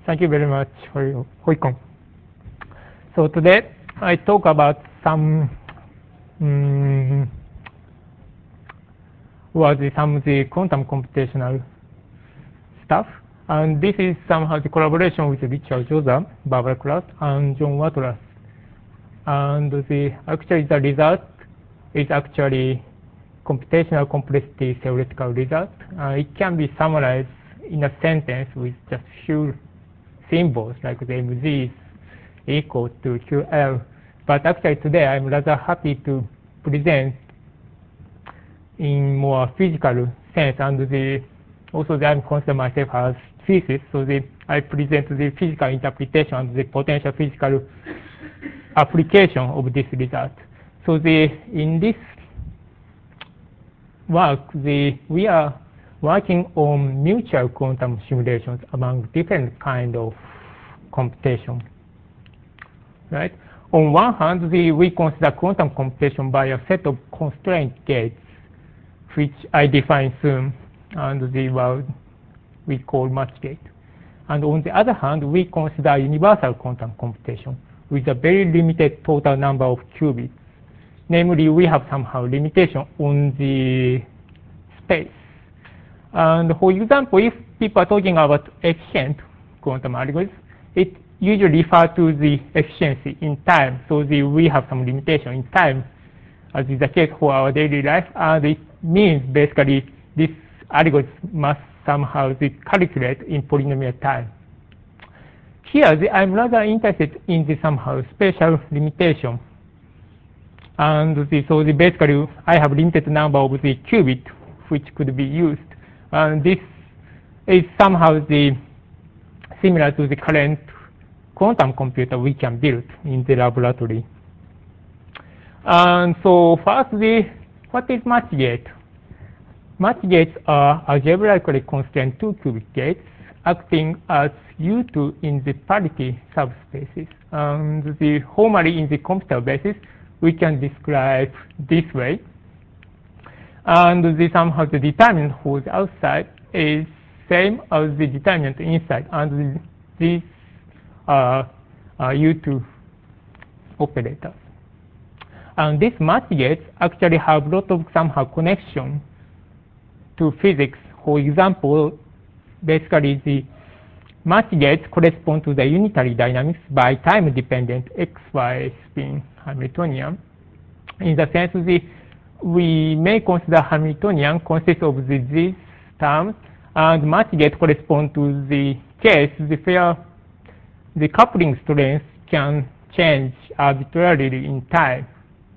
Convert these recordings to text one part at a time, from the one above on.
Thank you very much for your Hoikon. So today I talk about some some of the quantum computational stuff, and this is somehow the collaboration with Richard Joza, Barbara Klaus, and John Watras. And actually the result is actually computational complexity theoretical result. It can be summarized in a sentence with just few symbols like the mg is equal to ql. But actually today I'm rather happy to present in more physical sense, and also I'm consider myself as physicist, so I present the physical interpretation and the potential physical application of this result. So in this work, we are working on mutual quantum simulations among different kind of computation. Right? On one hand, we consider quantum computation by a set of constraint gates, which I define soon, and we call match gate. And on the other hand, we consider universal quantum computation with a very limited total number of qubits. Namely, we have somehow limitation on the space. And for example, if people are talking about efficient quantum algorithms, it usually refers to the efficiency in time. So we have some limitation in time, as is the case for our daily life. And it means basically this algorithm must somehow calculate in polynomial time. Here, I'm rather interested in the somehow spatial limitation. And so basically, I have limited number of the qubits which could be used. And this is somehow similar to the current quantum computer we can build in the laboratory. And so first, what is match gate? Match gates are algebraically constrained 2-qubit gates acting as U2 in the parity subspaces. And formally in the computer basis, we can describe this way. And somehow the determinant for the outside is same as the determinant inside, and these are U2 operators. And these match gates actually have a lot of somehow connection to physics. For example, basically the match gates correspond to the unitary dynamics by time-dependent XY spin Hamiltonian. In the sense we may consider Hamiltonian consists of these terms, and match gate correspond to the case where the coupling strength can change arbitrarily in time.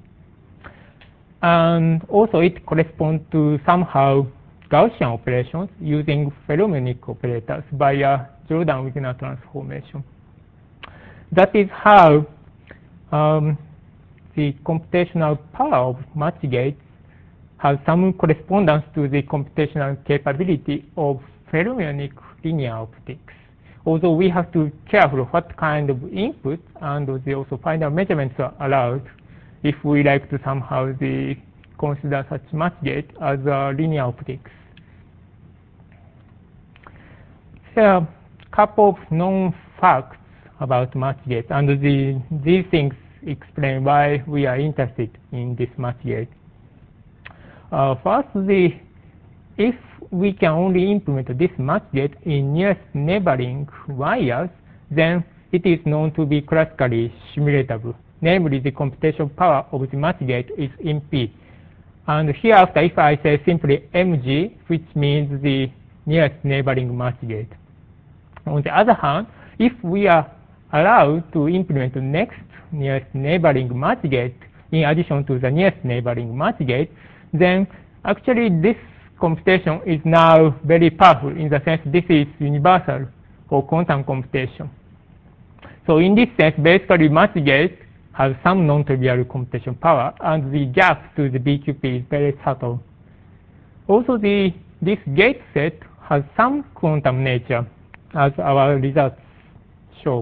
And also it corresponds to somehow Gaussian operations using ferromonic operators by a Jordan-Wigner transformation. That is how the computational power of match gates has some correspondence to the computational capability of ferromonic linear optics. Although we have to be careful what kind of input and also final measurements are allowed if we like to somehow consider such match gate as linear optics. Here are a couple of known facts about match gates, and these things explain why we are interested in this match gate. First, if we can only implement this match gate in nearest neighboring wires, then it is known to be classically simulatable. Namely, the computational power of the match gate is MP. And hereafter, if I say simply MG, which means the nearest neighboring match gate. On the other hand, if we are allowed to implement the next nearest neighboring match gate in addition to the nearest neighboring match gate, then actually this computation is now very powerful in the sense this is universal for quantum computation. So in this sense, basically match gate has some non-trivial computation power, and the gap to the BQP is very subtle. Also, this gate set has some quantum nature, as our results show.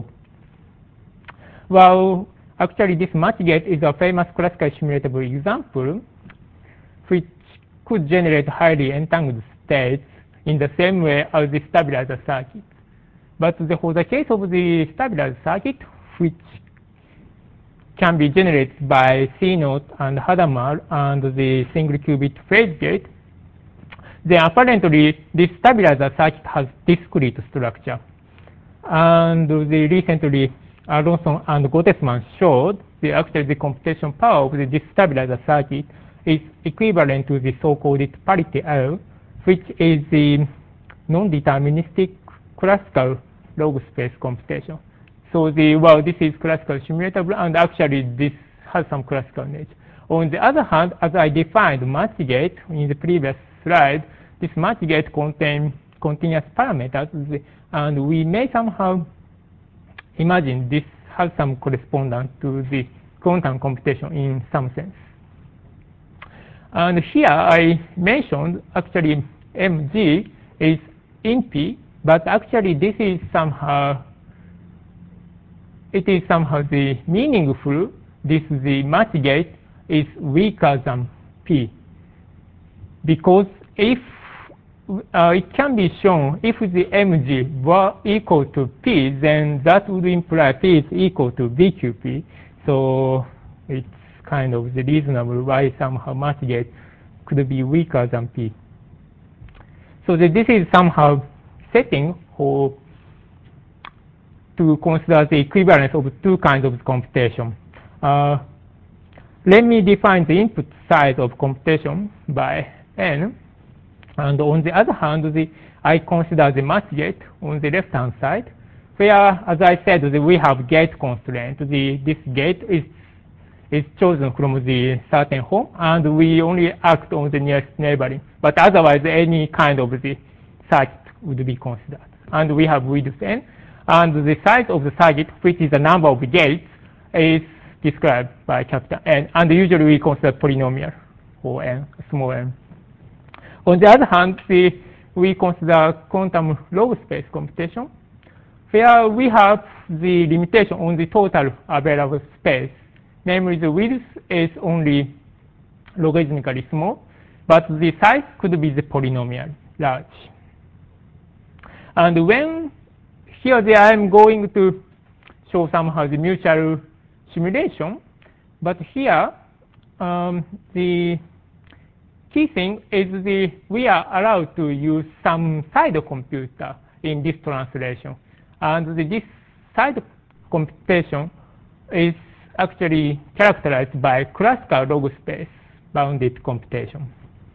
Well, actually, this match gate is a famous classical simulatable example, which could generate highly entangled states in the same way as the stabilizer circuit. But for the case of the stabilized circuit, which can be generated by CNOT and Hadamard and the single qubit phase gate, then apparently this stabilizer circuit has discrete structure. And recently, Aronson and Gottesman showed that actually the computation power of this stabilizer circuit is equivalent to the so-called parity L, which is the non-deterministic classical log space computation. So this is classical simulatable, and actually this has some classical nature. On the other hand, as I defined match gate in the previous slide, this match gate contains continuous parameters, and we may somehow imagine this has some correspondence to the quantum computation in some sense. And here I mentioned actually mg is in P, but actually this is somehow, it is somehow the meaningful, the match gate is weaker than P. Because if it can be shown if the mg were equal to P, then that would imply P is equal to VQP. So it's kind of the reasonable why somehow match gate could be weaker than P. So this is somehow setting for to consider the equivalence of two kinds of computation. Let me define the input size of computation by n. And on the other hand, I consider the match gate on the left-hand side, where, as I said, we have gate constraint. This gate is chosen from the certain home, and we only act on the nearest neighboring. But otherwise, any kind of the circuit would be considered. And we have width n, and the size of the circuit, which is the number of gates, is described by capital N. And usually we consider polynomial for n, small n. On the other hand, we consider quantum log space computation, where we have the limitation on the total available space. Namely, the width is only logarithmically small, but the size could be the polynomial large. And when here I am going to show somehow the mutual simulation, but here the key thing is we are allowed to use some side computer in this translation. And this side computation is actually characterized by classical log space bounded computation.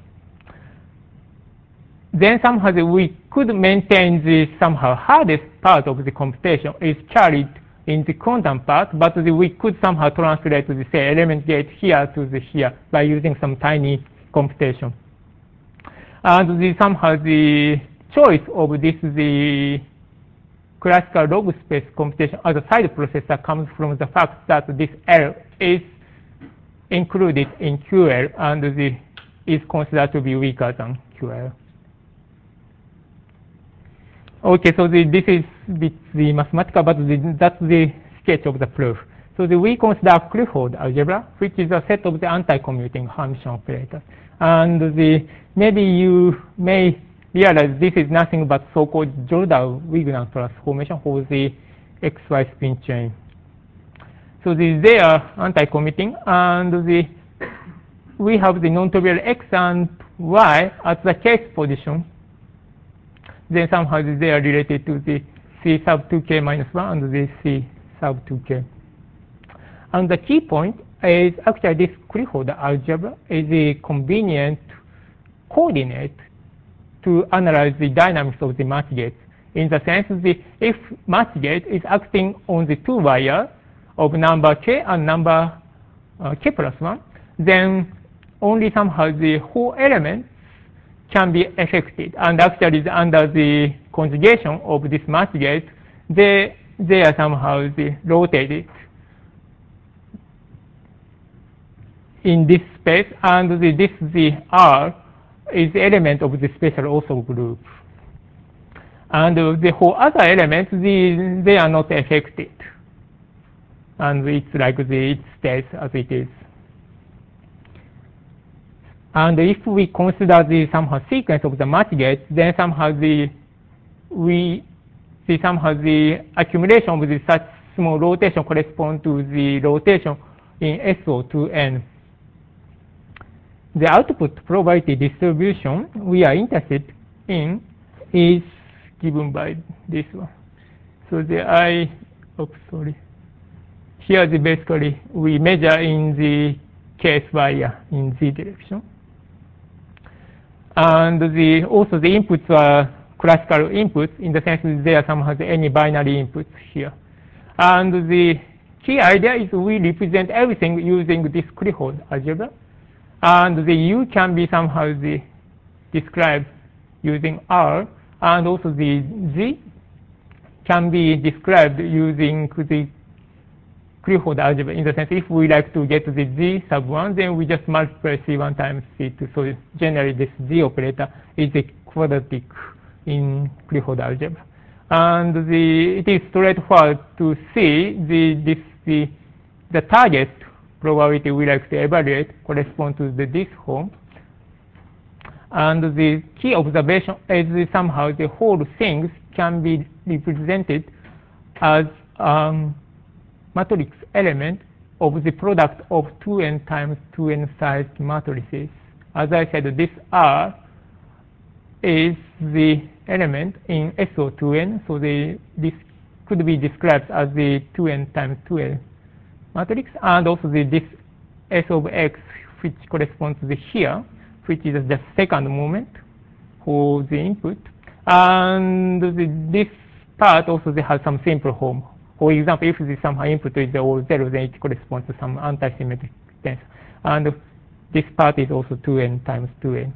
Then somehow we could maintain the somehow hardest part of the computation is carried in the quantum part, but we could somehow translate the say element gate here to the here by using some tiny computation. And somehow the choice of the classical log space computation as a side processor comes from the fact that this L is included in QL and is considered to be weaker than QL. Okay, so this is the mathematical, but that's the sketch of the proof. So we consider Clifford algebra, which is a set of the anti-commuting Hermitian operators. And maybe you may realize this is nothing but so-called Jordan-Wigner transformation for the XY spin chain. So they are anti-commuting, and we have the non-trivial X and Y at the case position. Then somehow they are related to the C sub 2k minus 1 and the C sub 2k. And the key point is actually this Clifford algebra is a convenient coordinate to analyze the dynamics of the match gate. In the sense that if match gate is acting on the two wire of number k and number k plus 1, then only somehow the whole element can be affected. And actually under the conjugation of this match gate, they are somehow rotated in this space, and this R is the element of the special ortho group. And the whole other elements, they are not affected. And it's like it stays as it is. And if we consider the somehow sequence of the match gates, then somehow the see somehow the accumulation with such small rotation correspond to the rotation in SO2n. The output probability distribution we are interested in is given by this one. So here basically we measure in the case via in z direction. And also the inputs are classical inputs in the sense that there somehow any binary inputs here. And the key idea is we represent everything using this Clifford algebra. And the U can be somehow described using R, and also the Z can be described using the Clifford algebra in the sense if we like to get the Z sub 1, then we just multiply C1 times C2. So generally this Z operator is a quadratic in Clifford algebra. And it is straightforward to see the target probability we like to evaluate correspond to this form. And the key observation is somehow the whole things can be represented as matrix element of the product of 2n times 2n sized matrices. As I said, this R is the element in SO2n, so this could be described as the 2n times 2n matrix, and also this S of x, which corresponds to the here, which is the second moment for the input. And this part also has some simple form. For example, if the somehow input is all 0, then it corresponds to some anti-symmetric tensor. And this part is also 2n times 2n.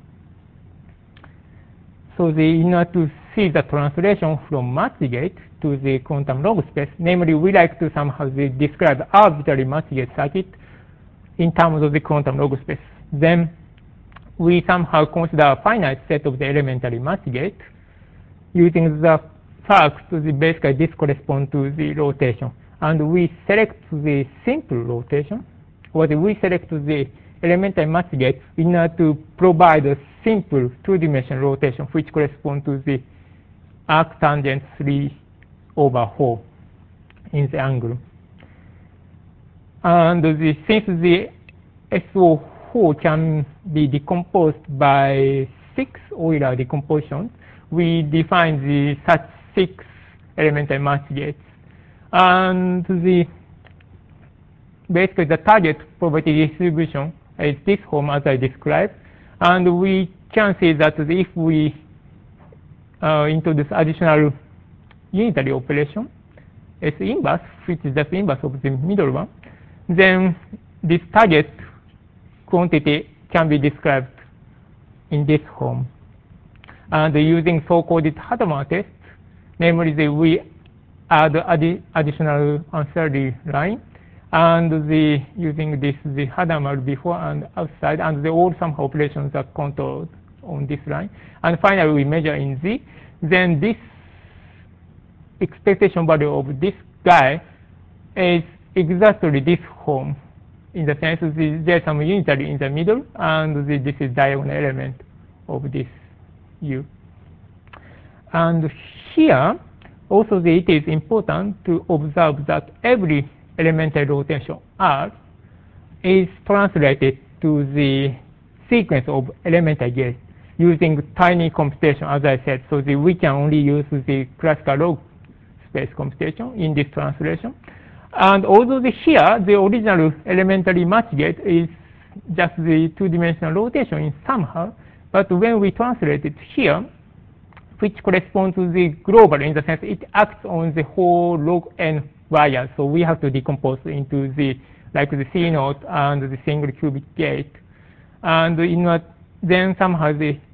So in order to see the translation from match gate to the quantum log space, namely we like to somehow describe arbitrary match gate circuit in terms of the quantum log space. Then we somehow consider a finite set of the elementary match gate using the fact basically this corresponds to the rotation. And we select the simple rotation, or we select the elementary match gate in order to provide a simple two-dimensional rotation which corresponds to the arctangent 3 over 4 in the angle. And since the SO4 can be decomposed by 6 Euler decompositions, we define such 6 elementary match gates. And basically the target probability distribution is this form as I described. And we can see that if we introduce additional unitary operation, S inverse, which is just inverse of the middle one, then this target quantity can be described in this form. And using so-called Hadamard test, namely we add additional ancillary line, and using the Hadamard before and outside, and all some operations are controlled on this line. And finally, we measure in Z. Then this expectation value of this guy is exactly this form, in the sense that there's some unitary in the middle, and this is diagonal element of this U. And here, also it is important to observe that every elementary rotation R is translated to the sequence of elementary gates using tiny computation, as I said. So we can only use the classical log space computation in this translation. And although here, the original elementary match gate is just the two-dimensional rotation in somehow, but when we translate it here, which corresponds to the global, in the sense it acts on the whole log n variance. So we have to decompose into like the C naught and the single cubic gate. And then somehow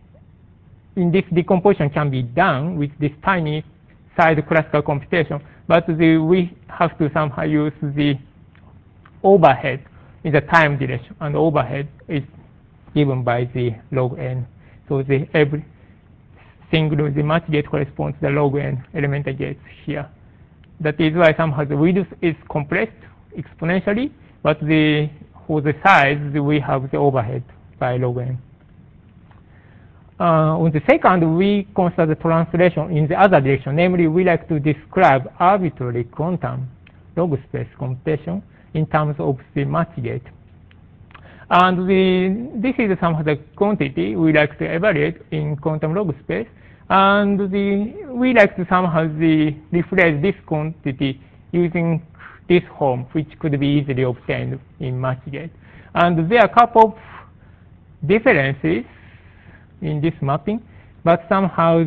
in this decomposition can be done with this tiny side classical computation, but we have to somehow use the overhead in the time direction, and overhead is given by the log n. So every single match gate corresponds to the log n elementary gates here. That is why somehow the width is compressed exponentially, but for the size we have the overhead by log n. On the second, we consider the translation in the other direction. Namely, we like to describe arbitrary quantum log space computation in terms of the match gate. And this is somehow the quantity we like to evaluate in quantum log space. And we like to somehow rephrase this quantity using this form, which could be easily obtained in match gate. And there are a couple of differences in this mapping, but somehow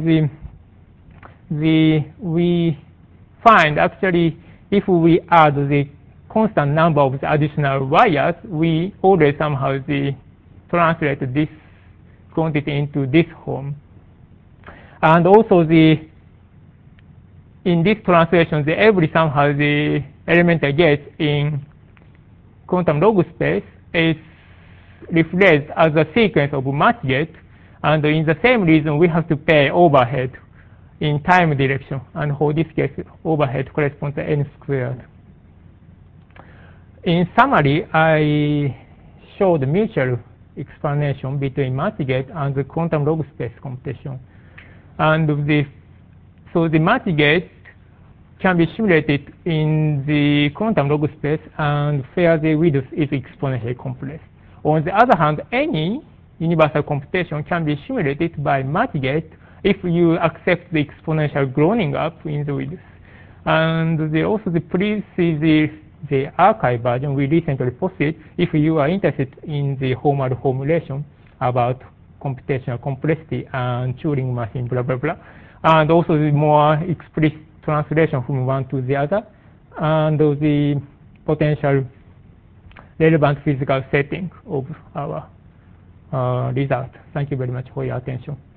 we find actually if we add the constant number of the additional wires, we always somehow translate this quantity into this form. And also in this translation, every somehow the elemental gate in quantum log space is rephrased as a sequence of match gates, and in the same reason we have to pay overhead in time direction, and for this case overhead corresponds to n squared. In summary, I showed the mutual explanation between match gate and the quantum log space computation. And so the match gate can be simulated in the quantum log space, and where the width is exponentially compressed. On the other hand, any universal computation can be simulated by match gate if you accept the exponential growing up in the width. And also please see the archive version we recently posted if you are interested in the formal formulation about computational complexity and Turing machine, blah, blah, blah. And also the more explicit translation from one to the other, and the potential relevant physical setting of our result. Thank you very much for your attention.